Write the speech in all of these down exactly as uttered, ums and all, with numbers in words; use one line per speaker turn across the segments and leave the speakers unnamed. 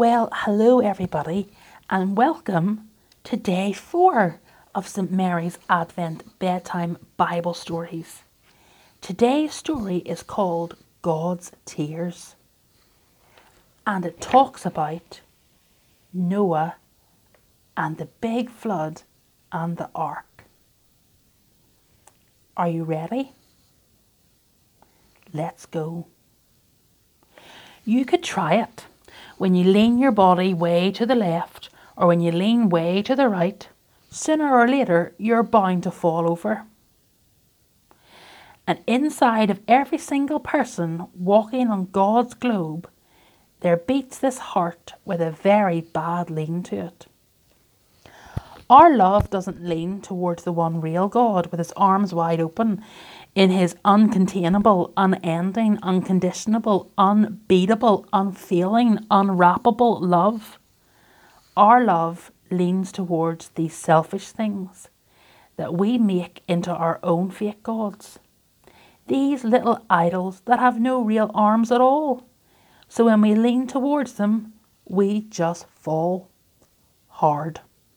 Well, hello everybody, and welcome to day four of Saint Mary's Advent Bedtime Bible Stories. Today's story is called God's Tears, and it talks about Noah and the big flood and the ark. Are you ready? Let's go. You could try it. When you lean your body way to the left or when you lean way to the right, sooner or later you're bound to fall over. And inside of every single person walking on God's globe, there beats this heart with a very bad lean to it. Our love doesn't lean towards the one real God with his arms wide open in his uncontainable, unending, unconditionable, unbeatable, unfailing, unwrappable love. Our love leans towards these selfish things that we make into our own fake gods. These little idols that have no real arms at all. So when we lean towards them, we just fall hard.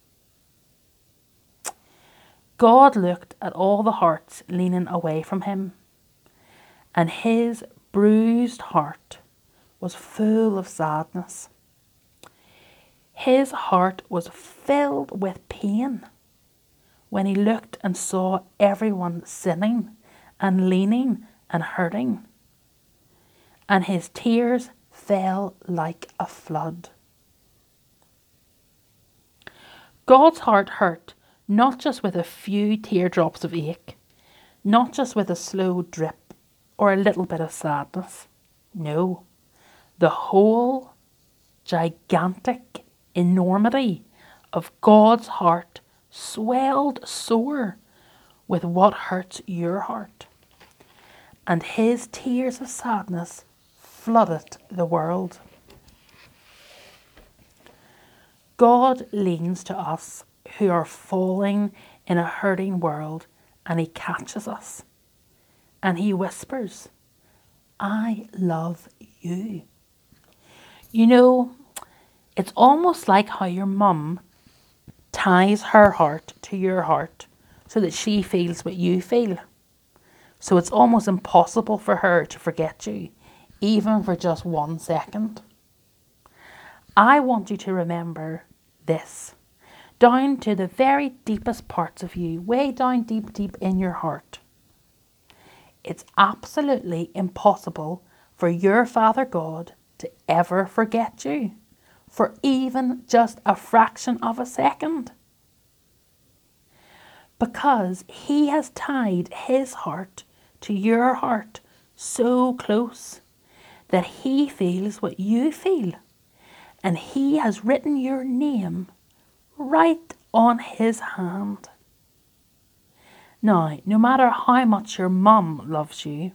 God looked at all the hearts leaning away from him, and his bruised heart was full of sadness. His heart was filled with pain when he looked and saw everyone sinning and leaning and hurting, and his tears fell like a flood. God's heart hurt not just with a few teardrops of ache, not just with a slow drip or a little bit of sadness. No, the whole gigantic enormity of God's heart swelled sore with what hurts your heart. And his tears of sadness flooded the world. God leans to us who are falling in a hurting world, and he catches us and he whispers, I love you. You know, it's almost like how your mum ties her heart to your heart so that she feels what you feel. So it's almost impossible for her to forget you, even for just one second. I want you to remember this. Down to the very deepest parts of you, way down deep, deep in your heart. It's absolutely impossible for your Father God to ever forget you, for even just a fraction of a second. Because he has tied his heart to your heart so close that he feels what you feel, and he has written your name right on his hand. Now, no matter how much your mum loves you,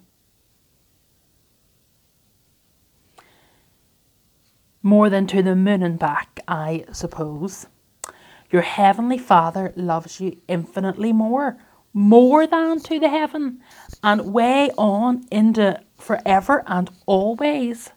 more than to the moon and back, I suppose, your heavenly Father loves you infinitely more, more than to the heaven, and way on into forever and always.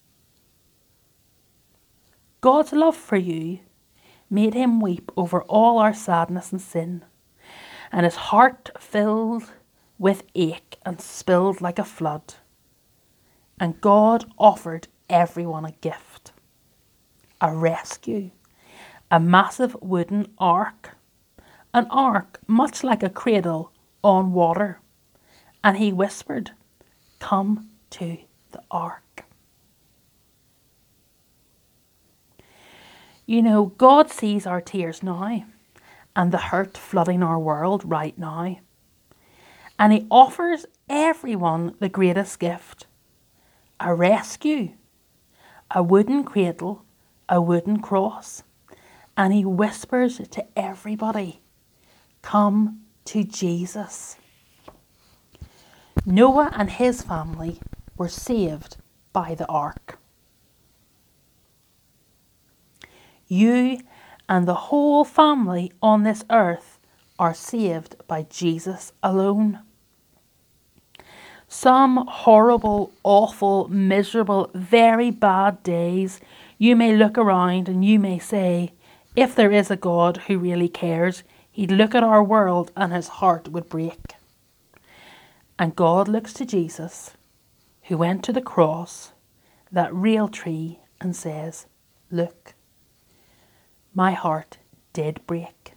God's love for you made him weep over all our sadness and sin, and his heart filled with ache and spilled like a flood. And God offered everyone a gift, a rescue, a massive wooden ark, an ark much like a cradle on water. And he whispered, come to the ark. You know, God sees our tears now and the hurt flooding our world right now. And he offers everyone the greatest gift, a rescue, a wooden cradle, a wooden cross. And he whispers to everybody, come to Jesus. Noah and his family were saved by the ark. You and the whole family on this earth are saved by Jesus alone. Some horrible, awful, miserable, very bad days, you may look around and you may say, if there is a God who really cares, he'd look at our world and his heart would break. And God looks to Jesus, who went to the cross, that real tree, and says, look, my heart did break.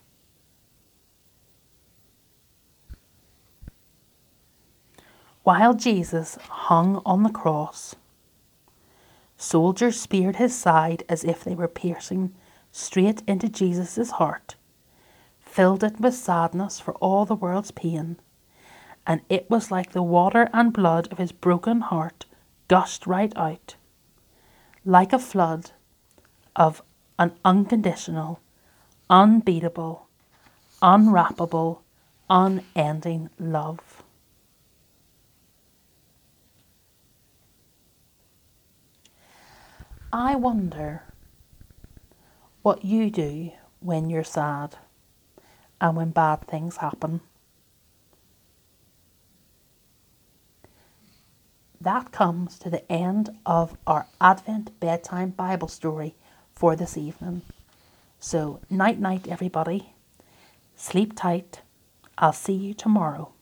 While Jesus hung on the cross, soldiers speared his side as if they were piercing straight into Jesus' heart, filled it with sadness for all the world's pain, and it was like the water and blood of his broken heart gushed right out, like a flood of an unconditional, unbeatable, unwrappable, unending love. I wonder what you do when you're sad and when bad things happen. That comes to the end of our Advent bedtime Bible story for this evening. So, night night everybody. Sleep tight. I'll see you tomorrow.